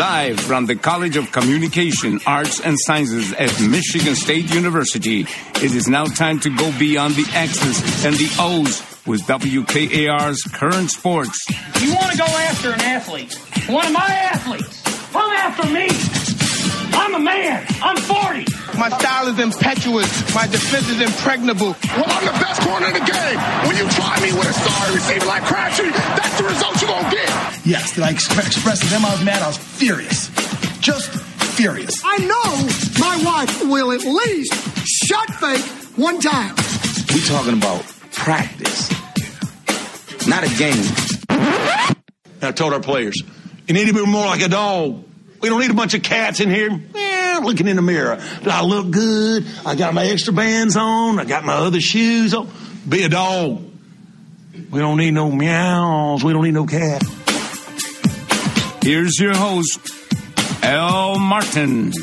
Live from the College of Communication, Arts, and Sciences at Michigan State University, it is now time to go beyond the X's and the O's with WKAR's Current Sports. You want to go after an athlete, one of my athletes, come after me. I'm a man. I'm 40. My style is impetuous. My defense is impregnable. Well, I'm the best corner in the game. When you try me with a star receiver like Crabtree, that's the result you're going to get. Yes, did I express to them I was mad? I was furious. Just furious. I know my wife will at least shot fake one time. We talking about practice, not a game. I told our players, you need to be more like a dog. We don't need a bunch of cats in here looking in the mirror. Do I look good? I got my extra bands on. I got my other shoes on. Be a dog. We don't need no meows. We don't need no cat. Here's your host, Al Martin.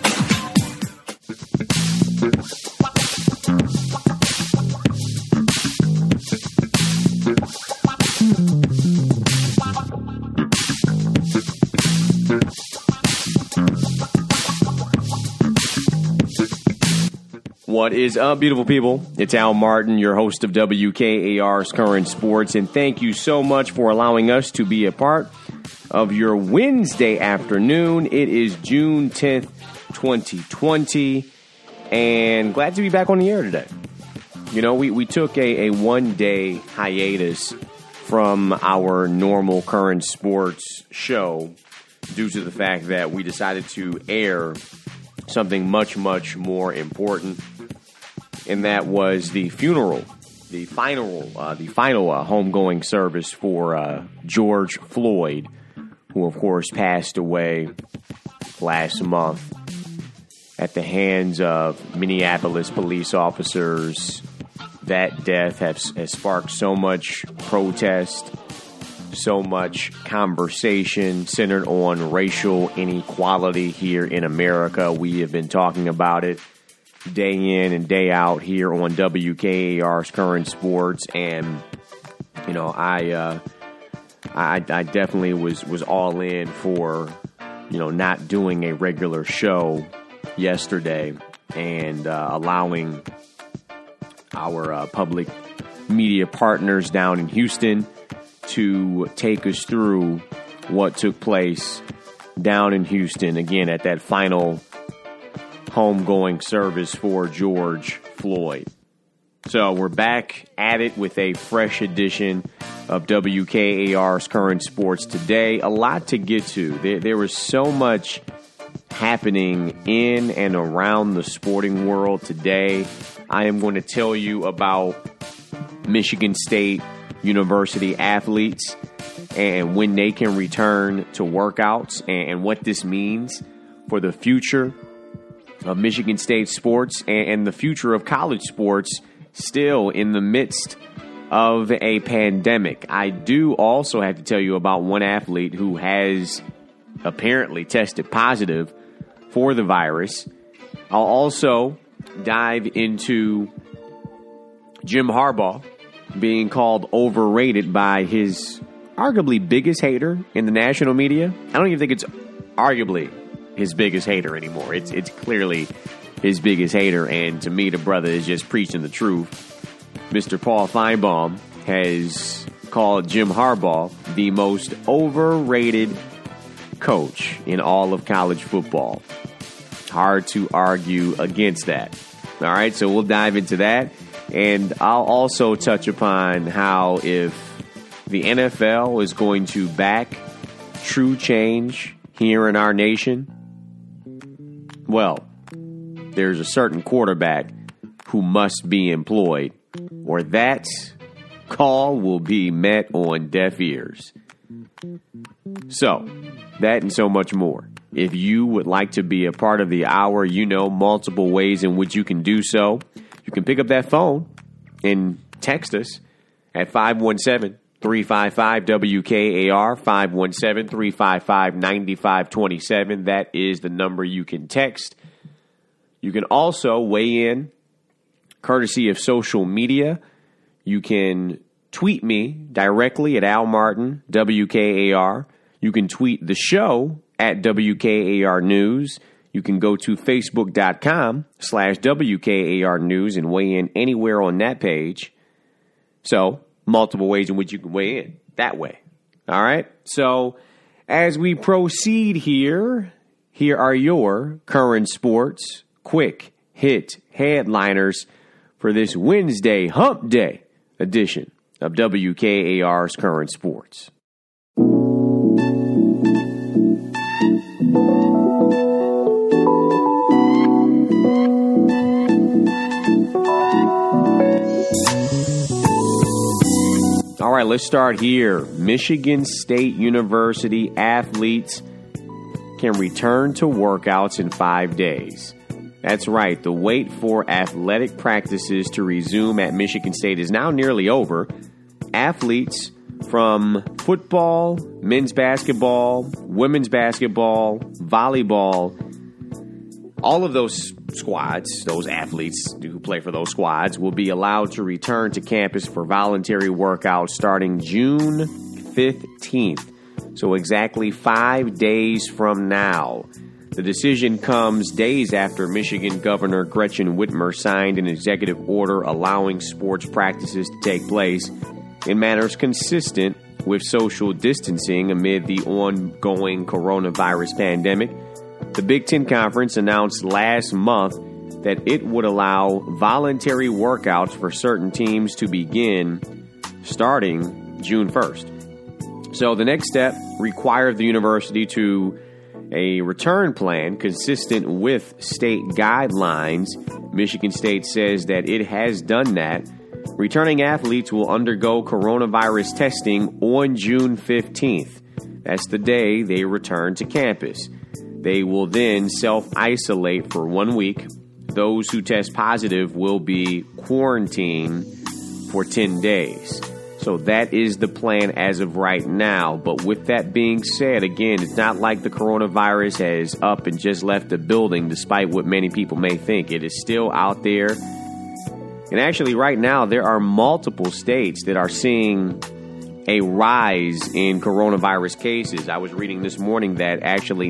What is up, beautiful people? It's Al Martin, your host of WKAR's Current Sports, and thank you so much for allowing us to be a part of your Wednesday afternoon. It is June 10th, 2020, and glad to be back on the air today. You know, we took a one-day hiatus from our normal Current Sports show due to the fact that we decided to air something much, much more important, and that was the funeral, the final homegoing service for George Floyd, who, of course, passed away last month at the hands of Minneapolis police officers. That death has sparked so much protest, so much conversation centered on racial inequality here in America. We have been talking about it day in and day out here on WKAR's Current Sports, and you know, I definitely was all in for, you know, not doing a regular show yesterday and allowing our public media partners down in Houston to take us through what took place down in Houston, again, at that final homegoing service for George Floyd. So we're back at it with a fresh edition of WKAR's Current Sports today. A lot to get to. There was so much happening in and around the sporting world today. I am going to tell you about Michigan State University athletes and when they can return to workouts and what this means for the future of Michigan State sports and the future of college sports still in the midst of a pandemic. I do also have to tell you about one athlete who has apparently tested positive for the virus. I'll also dive into Jim Harbaugh being called overrated by his arguably biggest hater in the national media. I don't even think it's arguably his biggest hater anymore. It's clearly his biggest hater, and to me, the brother is just preaching the truth. Mr. Paul Feinbaum has called Jim Harbaugh the most overrated coach in all of college football. Hard to argue against that. All right, so we'll dive into that. And I'll also touch upon how if the NFL is going to back true change here in our nation, well, there's a certain quarterback who must be employed, or that call will be met on deaf ears. So, that and so much more. If you would like to be a part of the hour, you know multiple ways in which you can do so. You can pick up that phone and text us at 517-355-WKAR, 517-355-9527. That is the number you can text. You can also weigh in courtesy of social media. You can tweet me directly at Al Martin, WKAR. You can tweet the show at WKAR News. You can go to Facebook.com/WKAR News and weigh in anywhere on that page. So, multiple ways in which you can weigh in that way. All right? So, as we proceed here are your current sports quick hit headliners for this Wednesday Hump Day edition of WKAR's Current Sports. All right, let's start here. Michigan State University athletes can return to workouts in 5 days. That's right. The wait for athletic practices to resume at Michigan State is now nearly over. Athletes from football, men's basketball, women's basketball, volleyball, all of those squads, those athletes who play for those squads, will be allowed to return to campus for voluntary workouts starting June 15th. So exactly 5 days from now. The decision comes days after Michigan Governor Gretchen Whitmer signed an executive order allowing sports practices to take place in manners consistent with social distancing amid the ongoing coronavirus pandemic. The Big Ten Conference announced last month that it would allow voluntary workouts for certain teams to begin starting June 1st. So the next step required the university to a return plan consistent with state guidelines. Michigan State says that it has done that. Returning athletes will undergo coronavirus testing on June 15th. That's the day they return to campus. They will then self-isolate for 1 week. Those who test positive will be quarantined for 10 days. So that is the plan as of right now. But with that being said, again, it's not like the coronavirus has up and just left the building, despite what many people may think. It is still out there. And actually, right now, there are multiple states that are seeing a rise in coronavirus cases. I was reading this morning that actually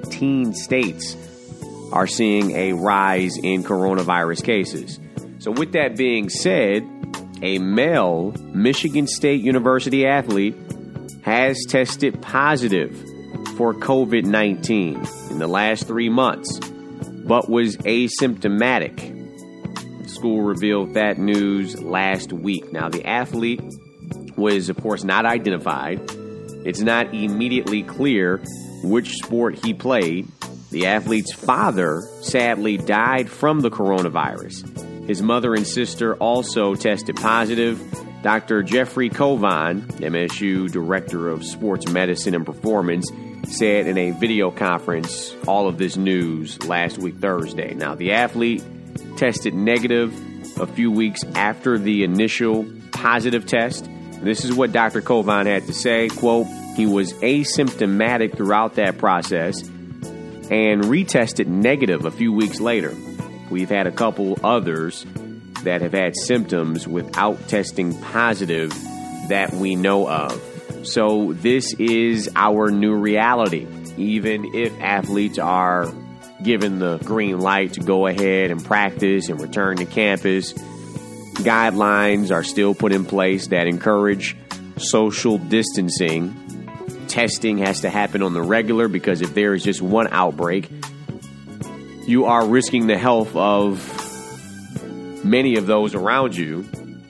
19 states are seeing a rise in coronavirus cases. So with that being said, a male Michigan State University athlete has tested positive for COVID-19 in the last 3 months, but was asymptomatic. The school revealed that news last week. Now, the athlete was, of course, not identified. It's not immediately clear which sport he played. The athlete's father sadly died from the coronavirus. His mother and sister also tested positive. Dr. Jeffrey Kovan, MSU Director of Sports Medicine and Performance, said in a video conference all of this news last week, Thursday. Now, the athlete tested negative a few weeks after the initial positive test. This is what Dr. Kovan had to say. Quote, he was asymptomatic throughout that process and retested negative a few weeks later. We've had a couple others that have had symptoms without testing positive that we know of. So this is our new reality. Even if athletes are given the green light to go ahead and practice and return to campus, guidelines are still put in place that encourage social distancing. Testing has to happen on the regular because if there is just one outbreak, you are risking the health of many of those around you.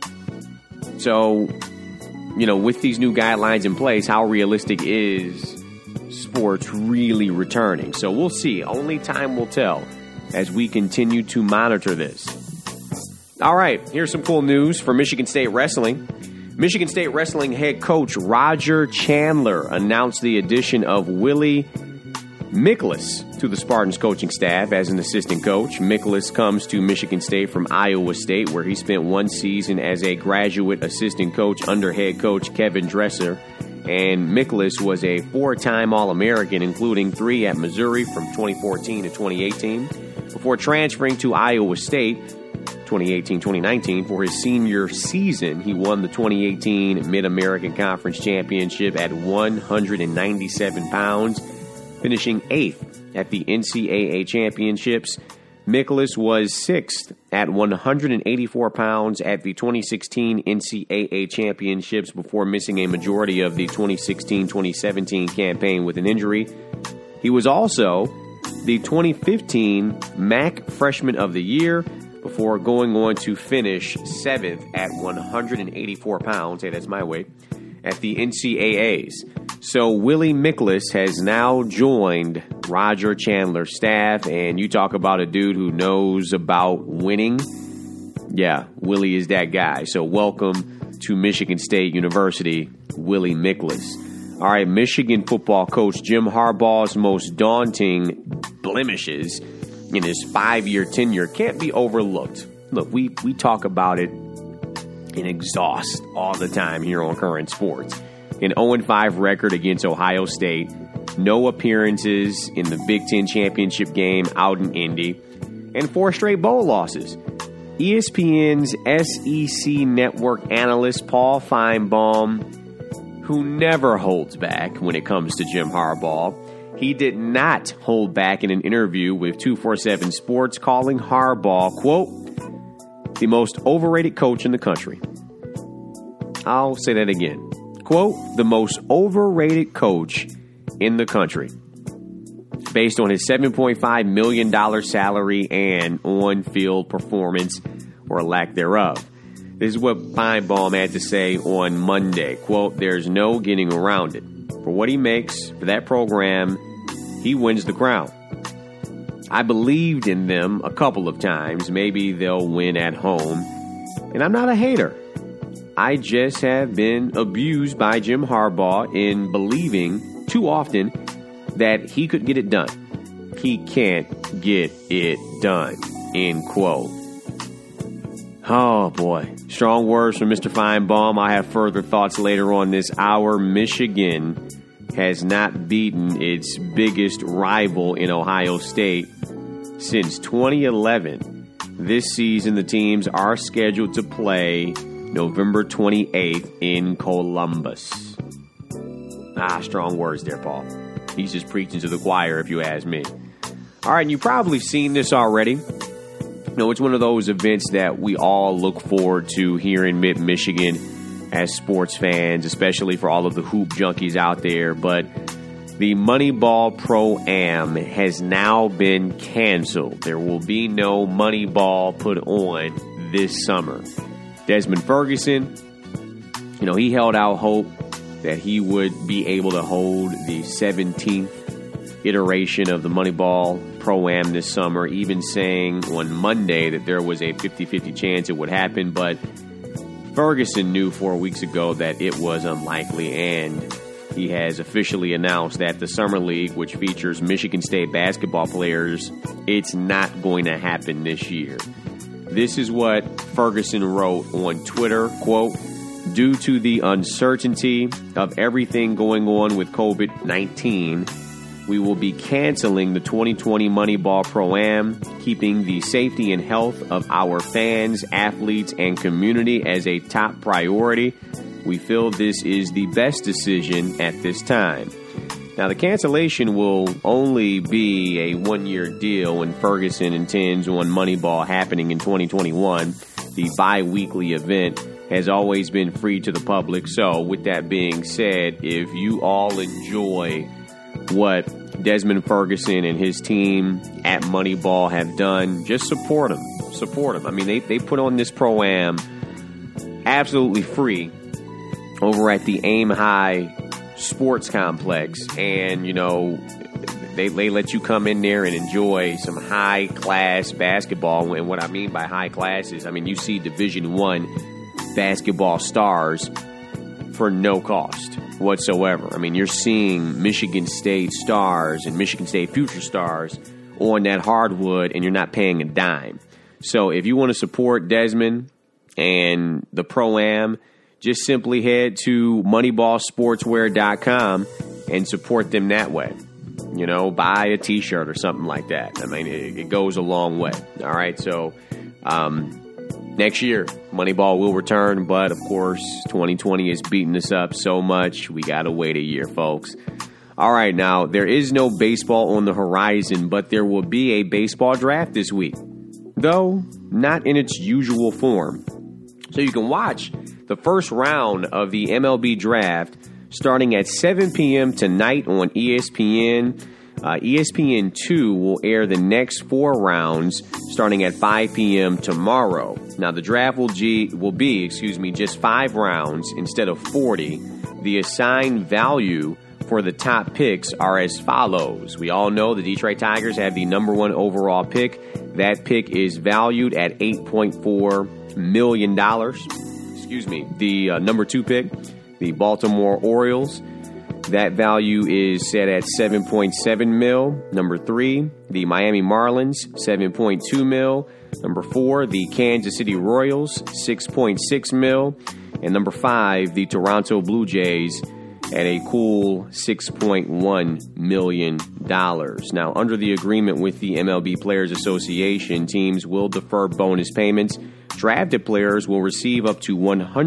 So, with these new guidelines in place, how realistic is sports really returning? So we'll see. Only time will tell as we continue to monitor this. All right, here's some cool news for Michigan State Wrestling. Michigan State Wrestling head coach Roger Chandler announced the addition of Willie Miklas to the Spartans coaching staff as an assistant coach. Miklas comes to Michigan State from Iowa State, where he spent one season as a graduate assistant coach under head coach Kevin Dresser. And Miklas was a four-time All-American, including 3 at Missouri from 2014 to 2018, before transferring to Iowa State 2018-2019 for his senior season. He won the 2018 Mid-American Conference Championship at 197 pounds. finishing 8th at the NCAA championships. Michaelis was 6th at 184 pounds at the 2016 NCAA championships before missing a majority of the 2016-2017 campaign with an injury. He was also the 2015 MAC Freshman of the Year before going on to finish 7th at 184 pounds, hey, that's my weight, at the NCAAs. So Willie Michaelis has now joined Roger Chandler's staff, and you talk about a dude who knows about winning. Yeah, Willie is that guy. So welcome to Michigan State University, Willie Michaelis. All right, Michigan football coach Jim Harbaugh's most daunting blemishes in his 5-year tenure can't be overlooked. Look, we talk about it in exhaust all the time here on Current Sports. An 0-5 record against Ohio State, no appearances in the Big Ten championship game out in Indy, and 4 straight bowl losses. ESPN's SEC network analyst Paul Feinbaum, who never holds back when it comes to Jim Harbaugh, he did not hold back in an interview with 247 Sports, calling Harbaugh, quote, the most overrated coach in the country. I'll say that again. Quote, the most overrated coach in the country, based on his $7.5 million salary and on-field performance or lack thereof. This is what Feinbaum had to say on Monday. Quote, there's no getting around it. For what he makes for that program, he wins the crown. I believed in them a couple of times. Maybe they'll win at home. And I'm not a hater. I just have been abused by Jim Harbaugh in believing too often that he could get it done. He can't get it done. End quote. Oh, boy. Strong words from Mr. Feinbaum. I have further thoughts later on this hour. Michigan has not beaten its biggest rival in Ohio State since 2011. This season, the teams are scheduled to play November 28th in Columbus. Strong words there, Paul. He's just preaching to the choir, if you ask me. All right, and you've probably seen this already. It's one of those events that we all look forward to here in Mid-Michigan as sports fans, especially for all of the hoop junkies out there. But the Moneyball Pro-Am has now been canceled. There will be no Moneyball put on this summer. Desmond Ferguson, he held out hope that he would be able to hold the 17th iteration of the Moneyball Pro-Am this summer, even saying on Monday that there was a 50-50 chance it would happen. But Ferguson knew 4 weeks ago that it was unlikely, and he has officially announced that the Summer League, which features Michigan State basketball players, it's not going to happen this year. This is what Ferguson wrote on Twitter, quote, due to the uncertainty of everything going on with COVID-19, we will be canceling the 2020 Moneyball Pro-Am, keeping the safety and health of our fans, athletes, and community as a top priority. We feel this is the best decision at this time. Now, the cancellation will only be a one-year deal, and Ferguson intends on Moneyball happening in 2021. The bi-weekly event has always been free to the public. So, with that being said, if you all enjoy what Desmond Ferguson and his team at Moneyball have done, just support them. Support them. I mean, they put on this Pro-Am absolutely free over at the Aim High Sports Complex, and they let you come in there and enjoy some high class basketball. And what I mean by high class is, you see Division I basketball stars for no cost whatsoever. You're seeing Michigan State stars and Michigan State future stars on that hardwood, and you're not paying a dime. So if you want to support Desmond and the Pro-Am, just simply head to moneyballsportswear.com and support them that way. Buy a T-shirt or something like that. It goes a long way. All right, so next year, Moneyball will return, but of course, 2020 is beating us up so much, we got to wait a year, folks. All right, now, there is no baseball on the horizon, but there will be a baseball draft this week, though not in its usual form. So you can watch the first round of the MLB draft starting at 7 p.m. tonight on ESPN. ESPN2 will air the next 4 rounds starting at 5 p.m. tomorrow. Now, the draft will be just 5 rounds instead of 40. The assigned value for the top picks are as follows. We all know the Detroit Tigers have the number 1 overall pick. That pick is valued at $8.4 million. The number 2 pick, the Baltimore Orioles, that value is set at $7.7 million. Number 3, the Miami Marlins, $7.2 million. Number 4, the Kansas City Royals, $6.6 million. And number 5, the Toronto Blue Jays at a cool $6.1 million. Now, under the agreement with the MLB Players Association, teams will defer bonus payments. Drafted players will receive up to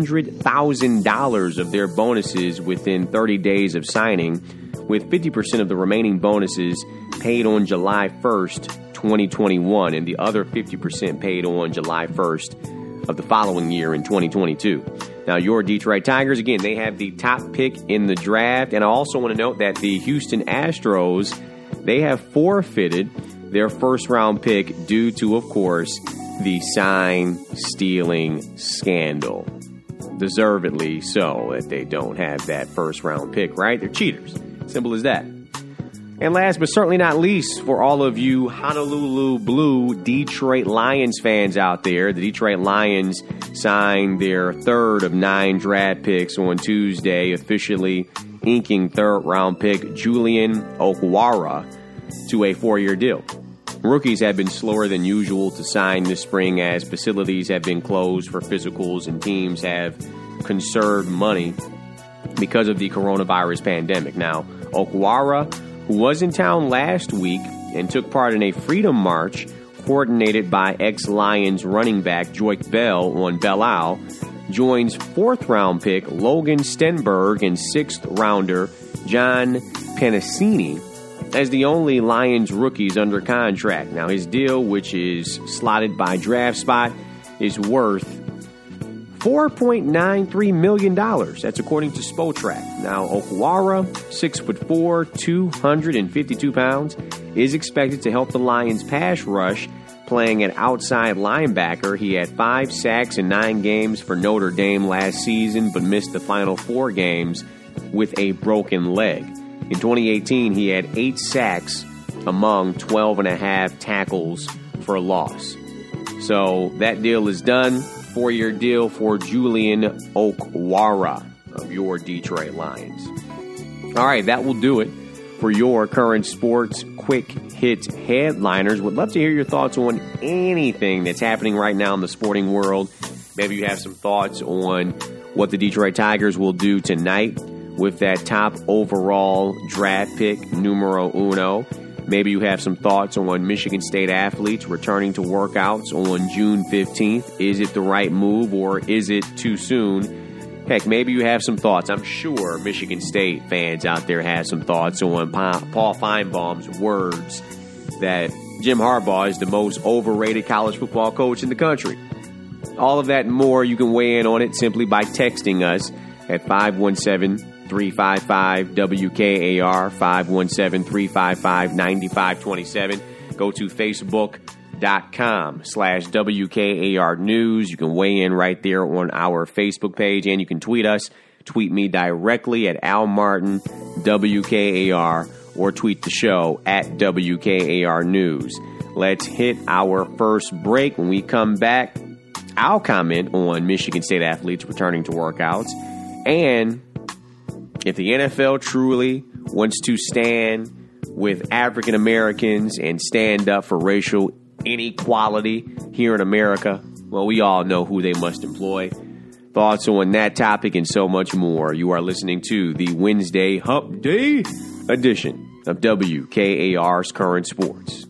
$100,000 of their bonuses within 30 days of signing, with 50% of the remaining bonuses paid on July 1st, 2021, and the other 50% paid on July 1st of the following year in 2022. Now, your Detroit Tigers, again, they have the top pick in the draft. And I also want to note that the Houston Astros, they have forfeited their first-round pick due to, of course, the sign-stealing scandal. Deservedly so, that they don't have that first-round pick, right? They're cheaters. Simple as that. And last but certainly not least, for all of you Honolulu Blue Detroit Lions fans out there, the Detroit Lions signed their 3rd of 9 draft picks on Tuesday, officially inking 3rd-round pick Julian Okwara to a 4-year deal. Rookies have been slower than usual to sign this spring as facilities have been closed for physicals and teams have conserved money because of the coronavirus pandemic. Now, Okwara, who was in town last week and took part in a Freedom March coordinated by ex-Lions running back Joique Bell on Belle Isle, joins 4th-round pick Logan Stenberg and 6th-rounder John Penisini as the only Lions rookies under contract. Now, his deal, which is slotted by draft spot, is worth $4.93 million. That's according to Spotrac. Now, Okwara, 6'4", 252 pounds, is expected to help the Lions pass rush, playing at outside linebacker. He had 5 sacks in 9 games for Notre Dame last season, but missed the final 4 games with a broken leg. In 2018, he had 8 sacks among 12.5 tackles for loss. So that deal is done. 4-year deal for Julian Okwara of your Detroit Lions. All right, that will do it for your current sports quick hit headliners. Would love to hear your thoughts on anything that's happening right now in the sporting world. Maybe you have some thoughts on what the Detroit Tigers will do tonight with that top overall draft pick, numero uno. Maybe you have some thoughts on Michigan State athletes returning to workouts on June 15th. Is it the right move or is it too soon? Heck, maybe you have some thoughts. I'm sure Michigan State fans out there have some thoughts on Paul Feinbaum's words that Jim Harbaugh is the most overrated college football coach in the country. All of that and more, you can weigh in on it simply by texting us at 517-355-WKAR, 517-355-9527. Go to Facebook.com/WKAR News. You can weigh in right there on our Facebook page, and you can tweet us. Tweet me directly at Al Martin, WKAR, or tweet the show at WKAR News. Let's hit our first break. When we come back, I'll comment on Michigan State athletes returning to workouts, and if the NFL truly wants to stand with African Americans and stand up for racial inequality here in America, well, we all know who they must employ. Thoughts on that topic and so much more. You are listening to the Wednesday Hump Day edition of WKAR's Current Sports.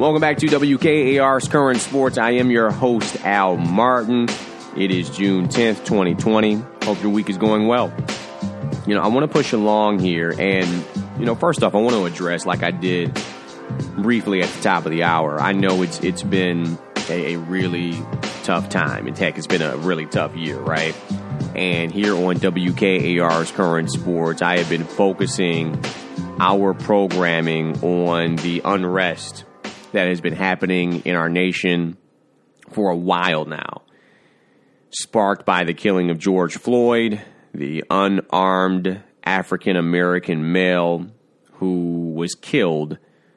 Welcome back to WKAR's Current Sports. I am your host, Al Martin. It is June 10th, 2020. Hope your week is going well. I want to push along here, and, first off, I want to address, like I did briefly at the top of the hour, I know it's been a really tough time. In tech, it's been a really tough year, right? And here on WKAR's Current Sports, I have been focusing our programming on the unrest that has been happening in our nation for a while now, sparked by the killing of George Floyd, the unarmed African-American male who was killed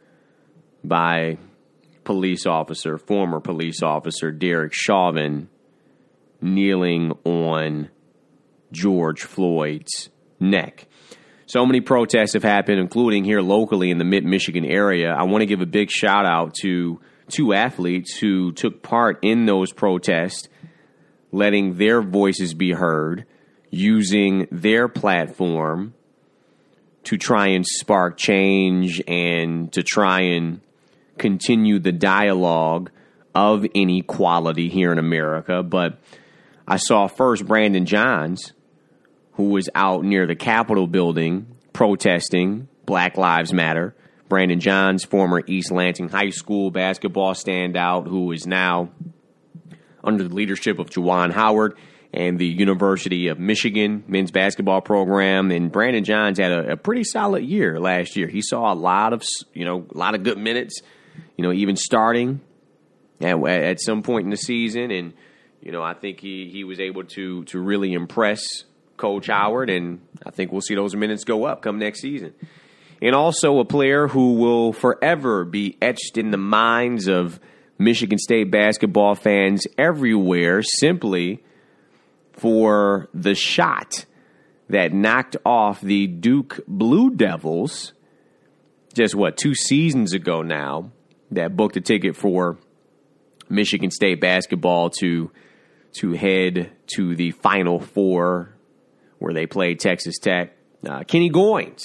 by former police officer Derek Chauvin, kneeling on George Floyd's neck. So many protests have happened, including here locally in the Mid-Michigan area. I want to give a big shout out to two athletes who took part in those protests, letting their voices be heard, using their platform to try and spark change and to try and continue the dialogue of inequality here in America. But I saw first Brandon Johns, who was out near the Capitol building protesting Black Lives Matter. Brandon Johns, former East Lansing High School basketball standout, who is now under the leadership of Juwan Howard and the University of Michigan men's basketball program. And Brandon Johns had a pretty solid year last year. He saw a lot of good minutes, even starting at some point in the season. And, I think he was able to really impress Coach Howard, and I think we'll see those minutes go up come next season. And also a player who will forever be etched in the minds of Michigan State basketball fans everywhere, simply for the shot that knocked off the Duke Blue Devils just, 2 seasons ago now, that booked a ticket for Michigan State basketball to head to the Final Four, where they played Texas Tech. Kenny Goins,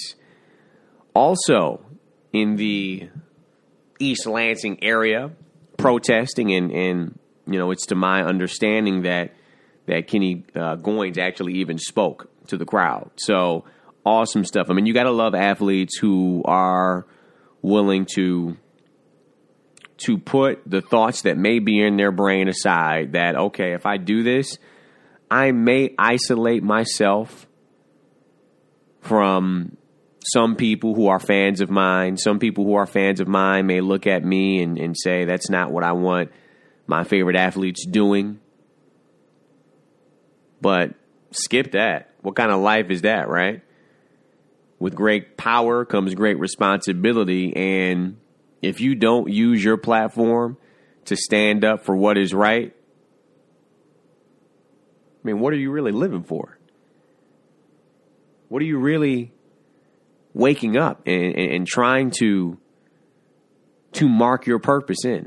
also in the East Lansing area, protesting, and it's to my understanding that Kenny Goins actually even spoke to the crowd. So awesome stuff. I mean, you got to love athletes who are willing to put the thoughts that may be in their brain aside, that, okay, if I do this, I may isolate myself from some people who are fans of mine. Some people who are fans of mine may look at me and say, that's not what I want my favorite athletes doing. But skip that. What kind of life is that, right? With great power comes great responsibility. And if you don't use your platform to stand up for what is right, I mean, what are you really living for? What are you really waking up and trying to mark your purpose in?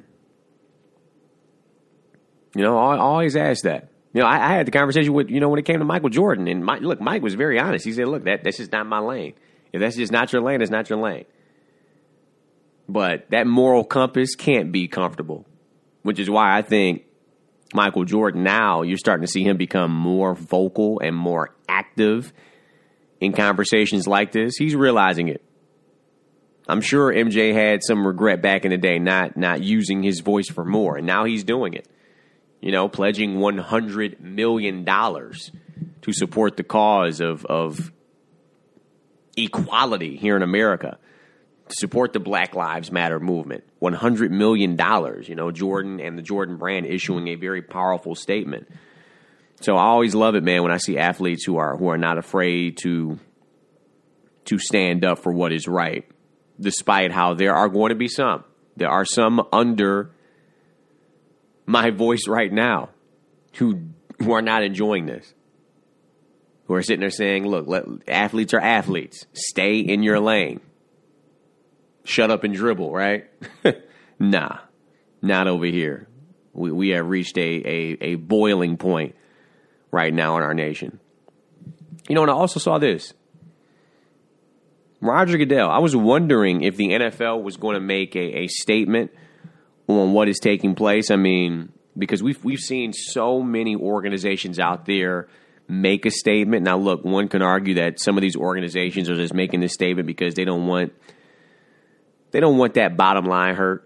I always ask that. I had the conversation with, when it came to Michael Jordan. And Mike was very honest. He said, look, that's just not my lane. If that's just not your lane, it's not your lane. But that moral compass can't be comfortable, which is why I think Michael Jordan, now you're starting to see him become more vocal and more active in conversations like this. He's realizing it. I'm sure MJ had some regret back in the day not using his voice for more, and now he's doing it. Pledging $100 million to support the cause of equality here in America, to support the Black Lives Matter movement. $100 million, Jordan and the Jordan brand issuing a very powerful statement. So I always love it, man, when I see athletes who are not afraid to stand up for what is right, despite how there are going to be some. There are some under my voice right now who are not enjoying this, who are sitting there saying, look, athletes are athletes. Stay in your lane. Shut up and dribble, right? Nah, not over here. We have reached a boiling point right now in our nation. And I also saw this. Roger Goodell, I was wondering if the NFL was going to make a statement on what is taking place. I mean, because we've seen so many organizations out there make a statement. Now, look, one can argue that some of these organizations are just making this statement because they don't want that bottom line hurt.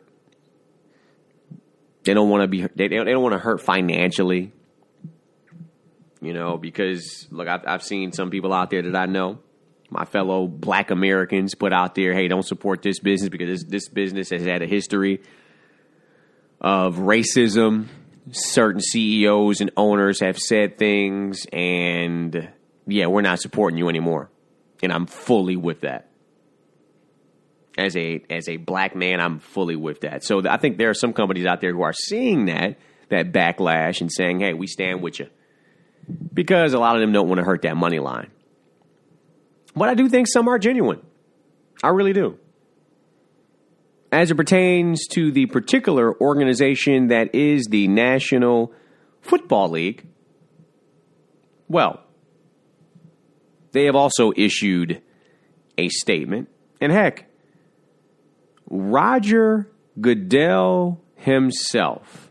They don't want to they don't want to hurt financially. You know, because look, I've seen some people out there that I know, my fellow Black Americans, put out there, hey, don't support this business because this business has had a history of racism. Certain CEOs and owners have said things, and yeah, we're not supporting you anymore. And I'm fully with that. As a Black man, I'm fully with that. So I think there are some companies out there who are seeing that backlash and saying, hey, we stand with you. Because a lot of them don't want to hurt that money line. But I do think some are genuine. I really do. As it pertains to the particular organization that is the National Football League, well, they have also issued a statement. And heck, Roger Goodell himself,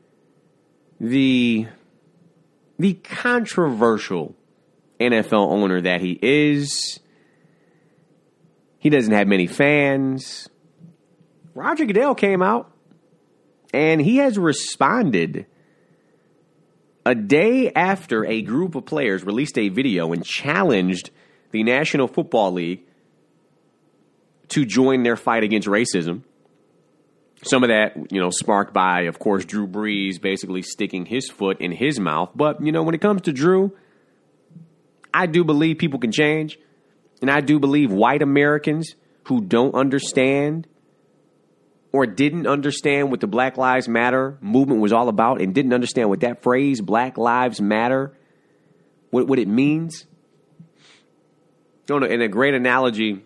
the controversial NFL owner that he is, he doesn't have many fans. Roger Goodell came out and he has responded a day after a group of players released a video and challenged the National Football League to join their fight against racism. Some of that, sparked by, of course, Drew Brees basically sticking his foot in his mouth. But, when it comes to Drew, I do believe people can change. And I do believe white Americans who don't understand or didn't understand what the Black Lives Matter movement was all about and didn't understand what that phrase, Black Lives Matter, what it means. And a great analogy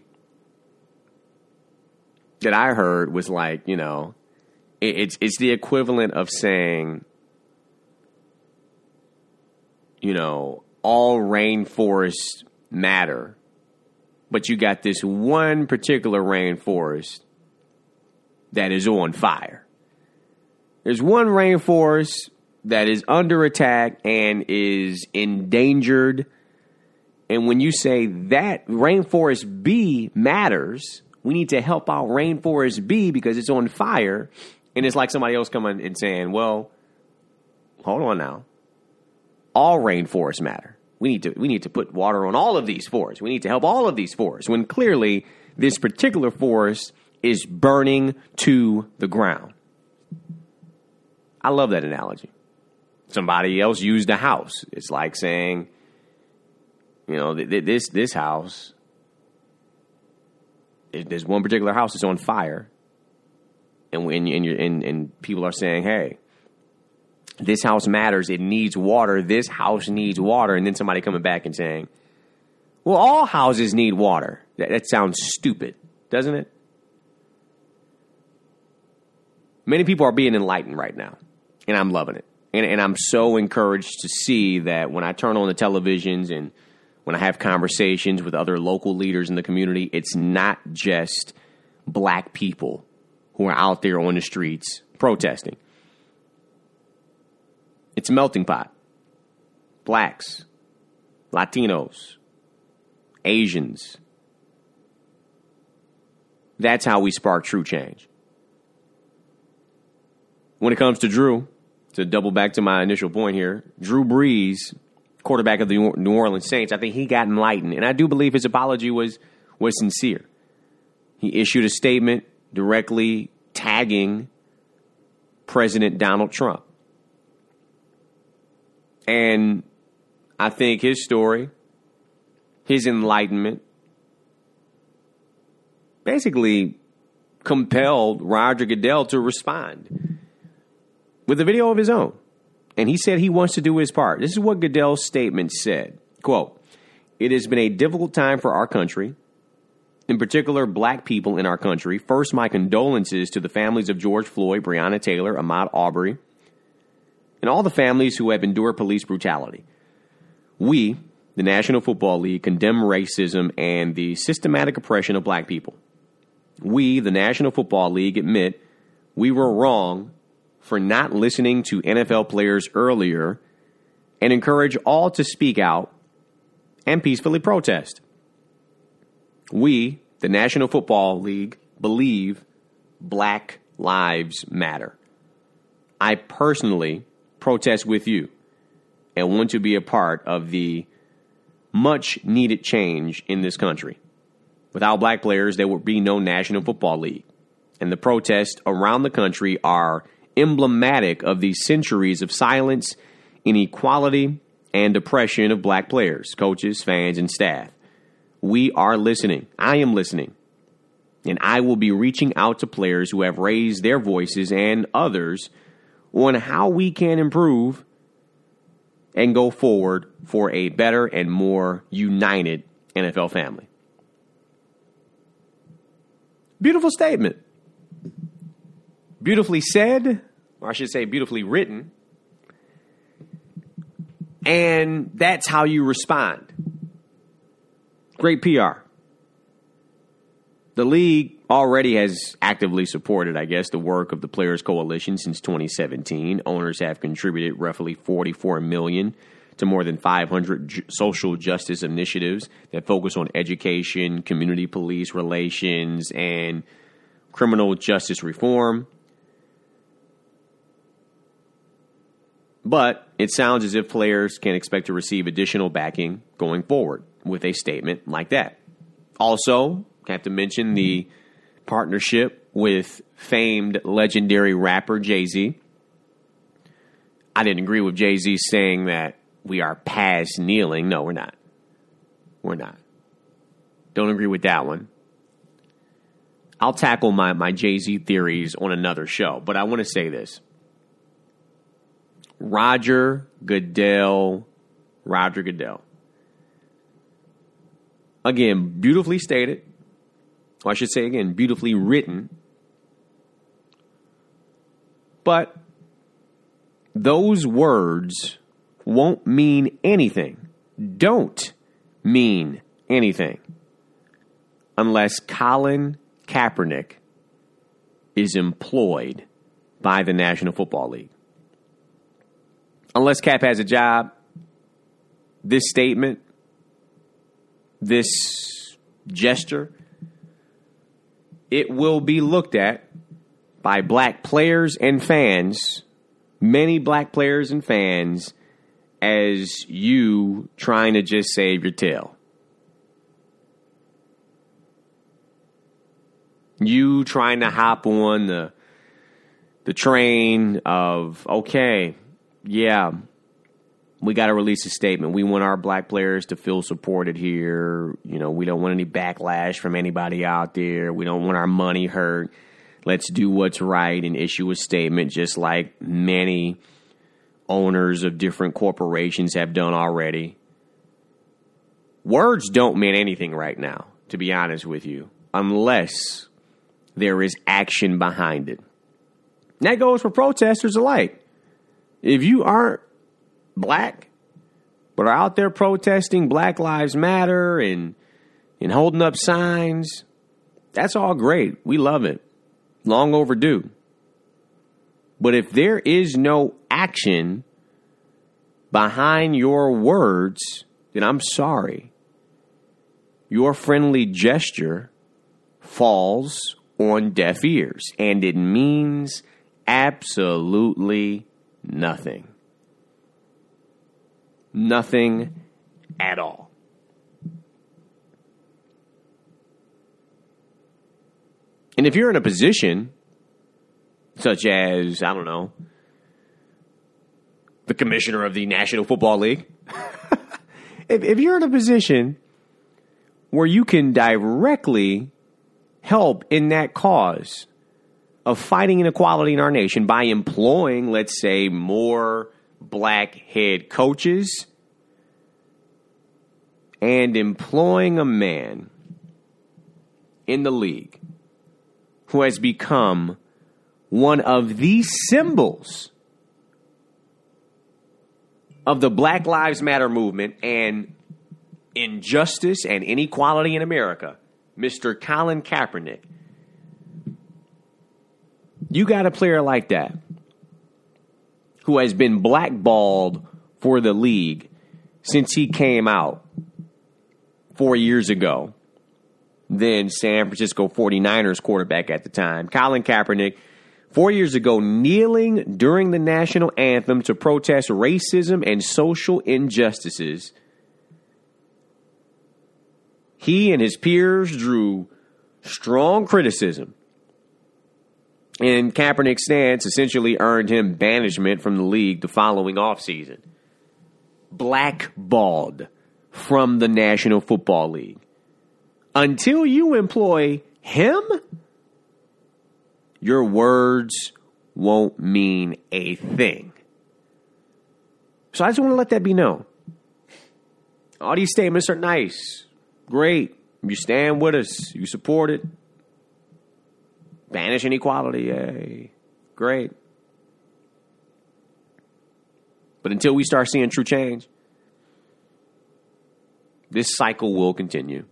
that I heard was like, it's the equivalent of saying, all rainforests matter, but you got this one particular rainforest that is on fire. There's one rainforest that is under attack and is endangered. And when you say that Rainforest B matters, we need to help out Rainforest B because it's on fire. And it's like somebody else coming and saying, well, hold on now. All rainforests matter. We need to put water on all of these forests. We need to help all of these forests. When clearly this particular forest is burning to the ground. I love that analogy. Somebody else used a house. It's like saying, this house, there's one particular house that's on fire, and people are saying, hey, this house matters. It needs water. This house needs water. And then somebody coming back and saying, well, all houses need water. That sounds stupid, doesn't it? Many people are being enlightened right now, and I'm loving it. And I'm so encouraged to see that when I turn on the televisions and when I have conversations with other local leaders in the community, it's not just Black people who are out there on the streets protesting. It's a melting pot. Blacks, Latinos, Asians. That's how we spark true change. When it comes to Drew, to double back to my initial point here, Drew Brees, quarterback of the New Orleans Saints, I think he got enlightened. And I do believe his apology was sincere. He issued a statement directly tagging President Donald Trump. And I think his story, his enlightenment, basically compelled Roger Goodell to respond with a video of his own. And he said he wants to do his part. This is what Goodell's statement said. Quote, "It has been a difficult time for our country, in particular Black people in our country. First, my condolences to the families of George Floyd, Breonna Taylor, Ahmaud Arbery, and all the families who have endured police brutality. We, the National Football League, condemn racism and the systematic oppression of Black people. We, the National Football League, admit we were wrong for not listening to NFL players earlier and encourage all to speak out and peacefully protest. We, the National Football League, believe Black Lives Matter. I personally protest with you and want to be a part of the much needed change in this country. Without black players, there would be no National Football League. And the protests around the country are emblematic of the centuries of silence, inequality, and oppression of black players, coaches, fans, and staff. We are listening. I am listening. And I will be reaching out to players who have raised their voices and others on how we can improve and go forward for a better and more united NFL family. Beautiful statement. Beautifully said, or I should say beautifully written. And that's how you respond. Great PR. The league already has actively supported, I guess, the work of the Players Coalition since 2017. Owners have contributed roughly $44 million to more than 500 social justice initiatives that focus on education, community police relations, and criminal justice reform. But it sounds as if players can expect to receive additional backing going forward with a statement like that. Also, I have to mention the partnership with famed legendary rapper Jay-Z. I didn't agree with Jay-Z saying that we are past kneeling. No, we're not. We're not. Don't agree with that one. I'll tackle my Jay-Z theories on another show, but I want to say this. Roger Goodell. Again, beautifully stated. Or I should say again, beautifully written. But those words won't mean anything. Don't mean anything. Unless Colin Kaepernick is employed by the National Football League. Unless Cap has a job, this statement, this gesture, it will be looked at by black players and fans, many black players and fans, as you trying to just save your tail. You trying to hop on the train of, okay, yeah, we got to release a statement. We want our black players to feel supported here. You know, we don't want any backlash from anybody out there. We don't want our money hurt. Let's do what's right and issue a statement just like many owners of different corporations have done already. Words don't mean anything right now, to be honest with you, unless there is action behind it. And that goes for protesters alike. If you aren't black, but are out there protesting Black Lives Matter and holding up signs, that's all great. We love it. Long overdue. But if there is no action behind your words, then I'm sorry. Your friendly gesture falls on deaf ears, and it means absolutely nothing. Nothing at all. And if you're in a position such as, I don't know, the commissioner of the National Football League, if you're in a position where you can directly help in that cause of fighting inequality in our nation by employing, let's say, more black head coaches and employing a man in the league who has become one of the symbols of the Black Lives Matter movement and injustice and inequality in America, Mr. Colin Kaepernick. You got a player like that who has been blackballed for the league since he came out 4 years ago. Then San Francisco 49ers quarterback at the time, Colin Kaepernick, 4 years ago, kneeling during the national anthem to protest racism and social injustices. He and his peers drew strong criticism, and Kaepernick's stance essentially earned him banishment from the league the following offseason. Blackballed from the National Football League. Until you employ him, your words won't mean a thing. So I just want to let that be known. All these statements are nice, great. You stand with us, you support it. Banish inequality, yay, great. But until we start seeing true change, this cycle will continue.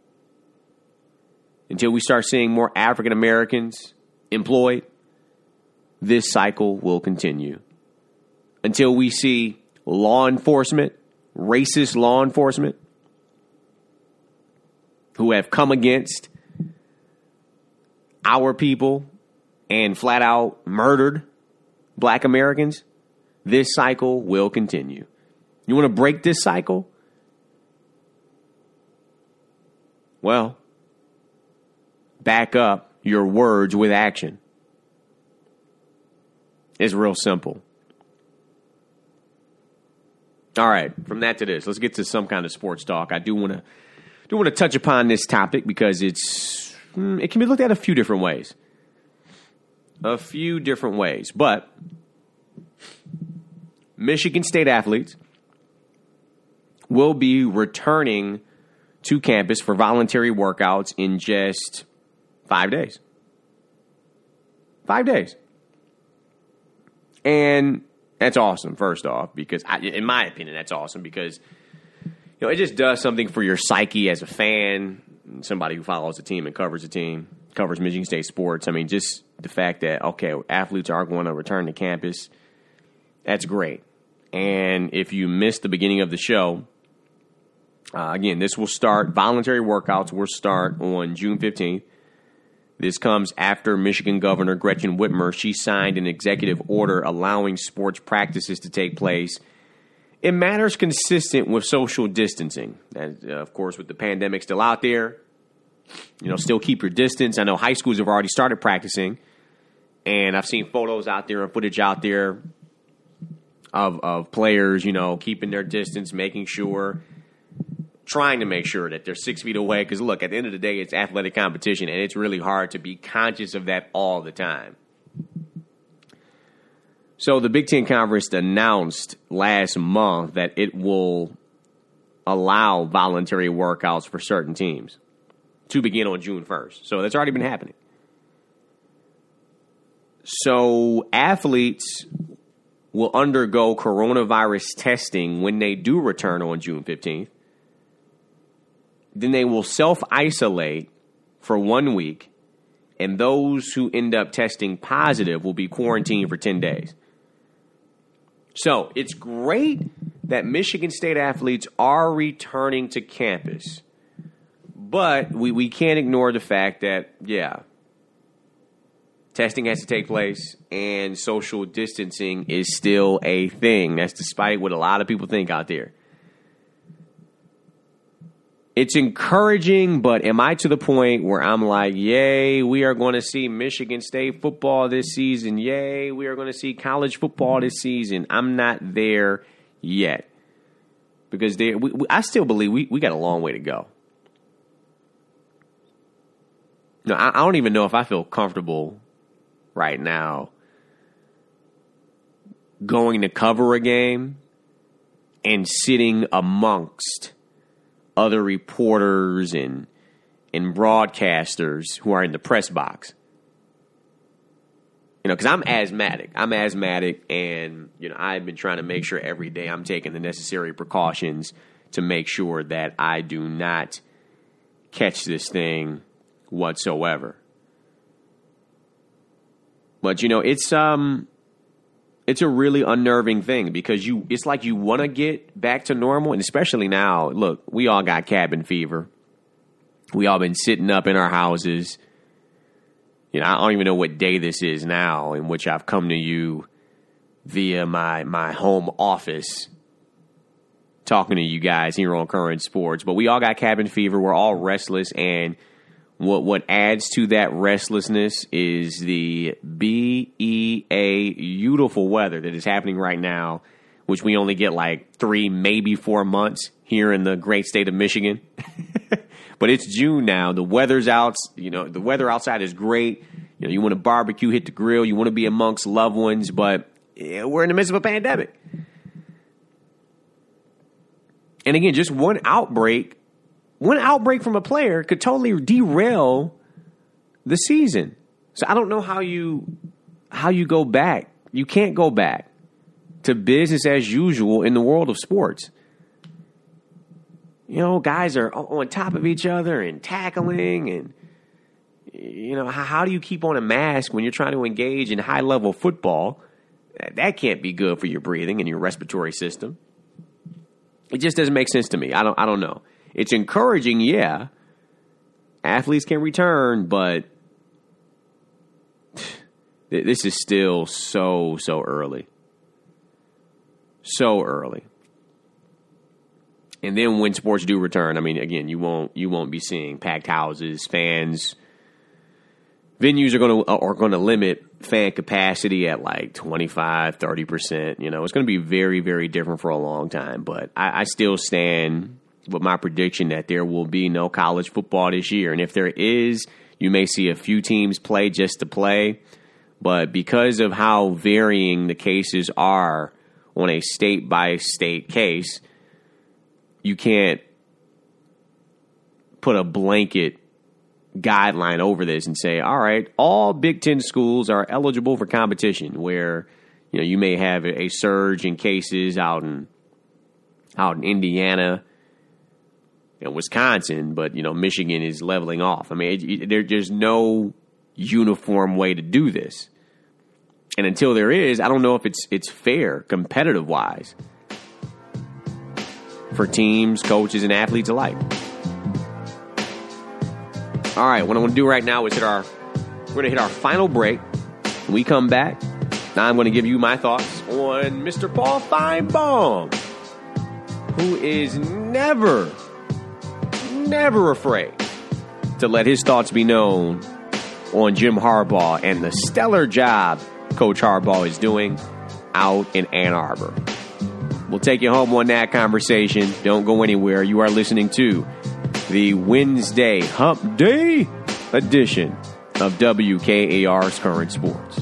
Until we start seeing more African Americans employed, this cycle will continue. Until we see law enforcement, racist law enforcement, who have come against our people and flat out murdered black Americans, this cycle will continue. You want to break this cycle? Well, back up your words with action. It's real simple. All right, from that to this, let's get to some kind of sports talk. I do want to touch upon this topic because it can be looked at a few different ways. But Michigan State athletes will be returning to campus for voluntary workouts in just 5 days. 5 days. And that's awesome, first off, because in my opinion, that's awesome because it just does something for your psyche as a fan, somebody who follows the team and covers the team, covers Michigan State sports. I mean, just the fact that, okay, athletes are going to return to campus, that's great. And if you missed the beginning of the show, again, this will start, voluntary workouts will start on June 15th. This comes after Michigan Governor Gretchen Whitmer, she signed an executive order allowing sports practices to take place in manners consistent with social distancing. And, of course, with the pandemic still out there, still keep your distance. I know high schools have already started practicing, and I've seen photos out there and footage out there of players, keeping their distance, trying to make sure that they're 6 feet away. Because, look, at the end of the day, it's athletic competition, and it's really hard to be conscious of that all the time. So the Big Ten Conference announced last month that it will allow voluntary workouts for certain teams to begin on June 1st. So that's already been happening. So athletes will undergo coronavirus testing when they do return on June 15th. Then they will self-isolate for 1 week, and those who end up testing positive will be quarantined for 10 days. So it's great that Michigan State athletes are returning to campus, but we can't ignore the fact that, testing has to take place and social distancing is still a thing. That's despite what a lot of people think out there. It's encouraging, but am I to the point where I'm like, yay, we are going to see Michigan State football this season. Yay, we are going to see college football this season. I'm not there yet. Because I still believe we got a long way to go. I don't even know if I feel comfortable right now going to cover a game and sitting amongst other reporters and broadcasters who are in the press box. Because I'm asthmatic. And, I've been trying to make sure every day I'm taking the necessary precautions to make sure that I do not catch this thing whatsoever. But, it's a really unnerving thing because it's like you want to get back to normal. And especially now, look, we all got cabin fever. We all been sitting up in our houses. I don't even know what day this is now in which I've come to you via my home office talking to you guys here on Current Sports. But we all got cabin fever. We're all restless. And what adds to that restlessness is the beautiful weather that is happening right now, which we only get like 3, maybe 4 months here in the great state of Michigan. But it's June now. The weather's out. The weather outside is great. You want to barbecue, hit the grill. You want to be amongst loved ones, but we're in the midst of a pandemic. And again, just one outbreak from a player could totally derail the season. So I don't know how you go back. You can't go back to business as usual in the world of sports. Guys are on top of each other and tackling and, how do you keep on a mask when you're trying to engage in high-level football? That can't be good for your breathing and your respiratory system. It just doesn't make sense to me. I don't know. It's encouraging, yeah. Athletes can return, but this is still so early. So early. And then when sports do return, again, you won't be seeing packed houses, fans. Venues are going to limit fan capacity at like 25, 30%. It's going to be very, very different for a long time. But I still stand with my prediction that there will be no college football this year. And if there is, you may see a few teams play just to play. But because of how varying the cases are on a state-by-state case, you can't put a blanket guideline over this and say, all right, all Big Ten schools are eligible for competition, where you may have a surge in cases out in Indiana and Wisconsin, but Michigan is leveling off. There's no uniform way to do this, and until there is, I don't know if it's fair, competitive wise, for teams, coaches, and athletes alike. All right, what I want to do right now is we're going to hit our final break. When we come back, now I'm going to give you my thoughts on Mr. Paul Finebaum, who is never afraid to let his thoughts be known on Jim Harbaugh and the stellar job Coach Harbaugh is doing out in Ann Arbor. We'll take you home on that conversation. Don't go anywhere. You are listening to the Wednesday Hump Day edition of WKAR's Current Sports.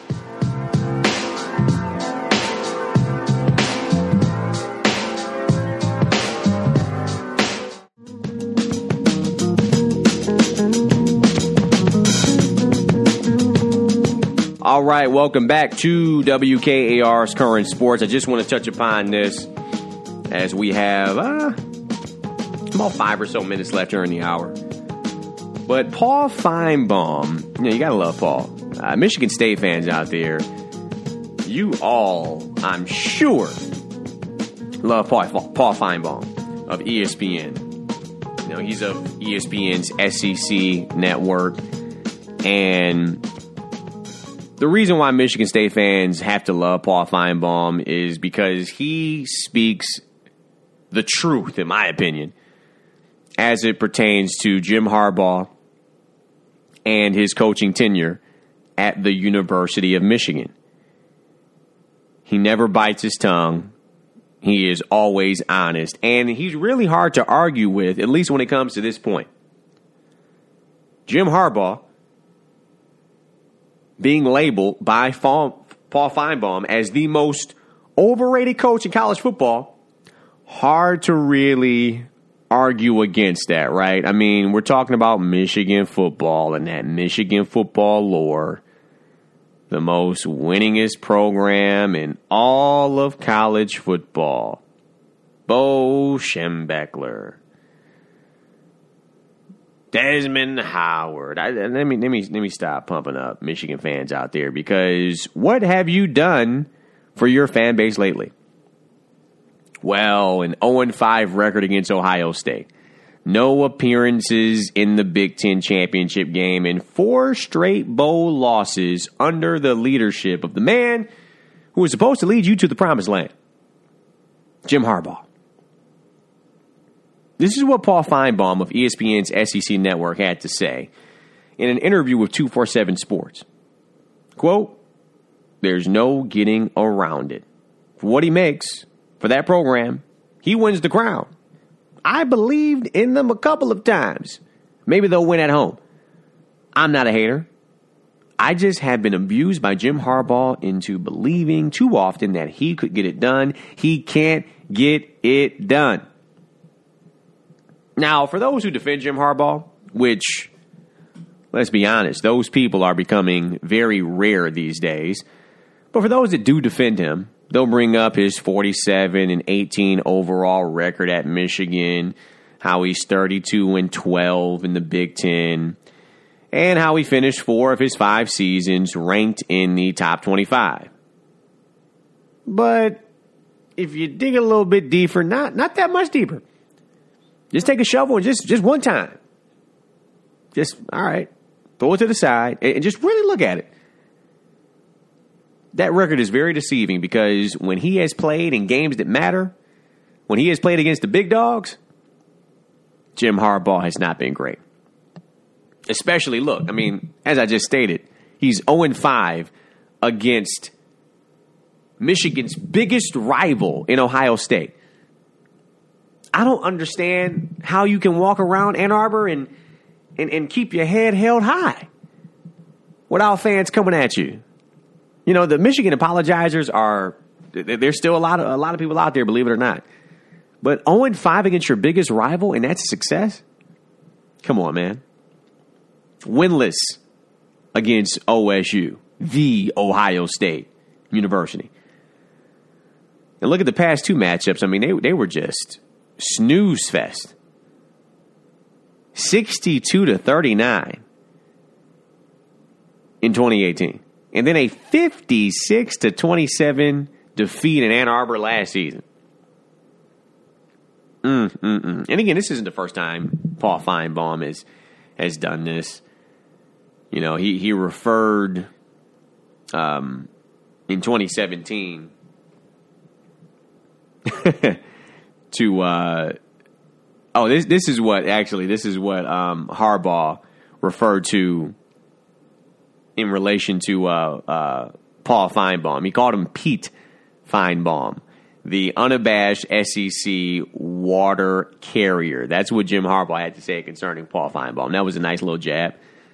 All right, welcome back to WKAR's Current Sports. I just want to touch upon this as we have about 5 or so minutes left during the hour. But Paul Finebaum, you got to love Paul. Michigan State fans out there, you all, I'm sure, love Paul Finebaum of ESPN. He's of ESPN's SEC network. And the reason why Michigan State fans have to love Paul Finebaum is because he speaks the truth, in my opinion, as it pertains to Jim Harbaugh and his coaching tenure at the University of Michigan. He never bites his tongue. He is always honest. And he's really hard to argue with, at least when it comes to this point. Jim Harbaugh being labeled by Paul Finebaum as the most overrated coach in college football, hard to really argue against that, right? We're talking about Michigan football and that Michigan football lore, the most winningest program in all of college football. Bo Schembechler. Desmond Howard. Let me stop pumping up Michigan fans out there, because what have you done for your fan base lately? Well, an 0-5 record against Ohio State. No appearances in the Big Ten championship game, and 4 straight bowl losses under the leadership of the man who was supposed to lead you to the promised land, Jim Harbaugh. This is what Paul Feinbaum of ESPN's SEC Network had to say in an interview with 247 Sports. Quote, "There's no getting around it. For what he makes for that program, he wins the crown. I believed in them a couple of times. Maybe they'll win at home. I'm not a hater. I just have been abused by Jim Harbaugh into believing too often that he could get it done. He can't get it done." Now, for those who defend Jim Harbaugh, which, let's be honest, those people are becoming very rare these days. But for those that do defend him, they'll bring up his 47-18 overall record at Michigan, how he's 32-12 in the Big Ten, and how he finished 4 of his 5 seasons ranked in the top 25. But if you dig a little bit deeper, not that much deeper, just take a shovel and just one time. Just, all right, throw it to the side and just really look at it. That record is very deceiving, because when he has played in games that matter, when he has played against the big dogs, Jim Harbaugh has not been great. Especially, look, I mean, as I just stated, he's 0-5 against Michigan's biggest rival in Ohio State. I don't understand how you can walk around Ann Arbor and keep your head held high without fans coming at you. You know, the Michigan apologizers there's still a lot of people out there, believe it or not. But 0-5 against your biggest rival, and that's a success? Come on, man. Winless against OSU, the Ohio State University. And look at the past 2 matchups. I mean, they were just snooze fest. 62-39 in 2018. And then a 56-27 defeat in Ann Arbor last season. And again, this isn't the first time Paul Feinbaum has done this. You know, he referred in 2017 to this is what Harbaugh referred to in relation to Paul Feinbaum. He called him Pete Feinbaum, the unabashed SEC water carrier. That's what Jim Harbaugh had to say concerning Paul Feinbaum. That was a nice little jab.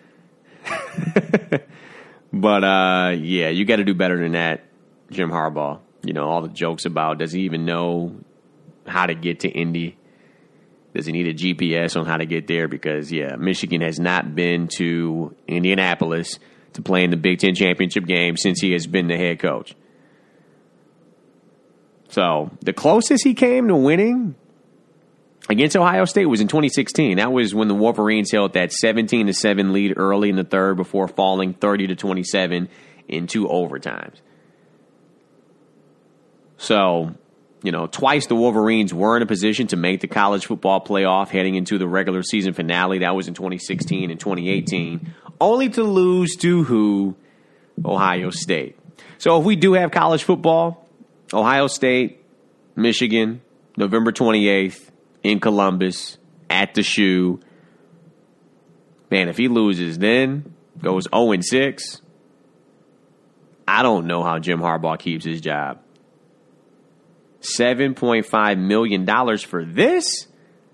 But, yeah, you got to do better than that, Jim Harbaugh. You know, all the jokes about, does he even know how to get to Indy? Does he need a GPS on how to get there? Because, yeah, Michigan has not been to Indianapolis to play in the Big Ten championship game since he has been the head coach. So the closest he came to winning against Ohio State was in 2016. That was when the Wolverines held that 17-7 lead early in the third before falling 30-27 in 2 overtimes. So, you know, twice the Wolverines were in a position to make the college football playoff heading into the regular season finale. That was in 2016 and 2018, only to lose to who? Ohio State. So if we do have college football, Ohio State, Michigan, November 28th in Columbus at the Shoe. Man, if he loses then, goes 0-6, I don't know how Jim Harbaugh keeps his job. $7.5 million for this?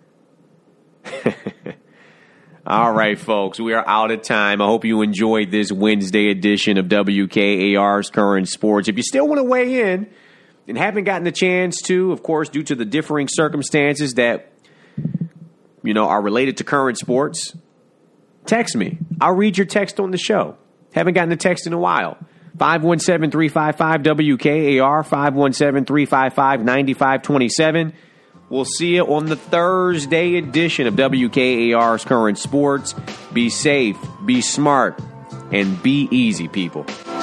All right, folks, we are out of time. I hope you enjoyed this Wednesday edition of WKAR's Current Sports. If you still want to weigh in and haven't gotten the chance to, of course, due to the differing circumstances that, you know, are related to current sports, text me. I'll read your text on the show. Haven't gotten a text in a while. 517-355-WKAR, 517-355-9527. We'll see you on the Thursday edition of WKAR's Current Sports. Be safe, be smart, and be easy, people.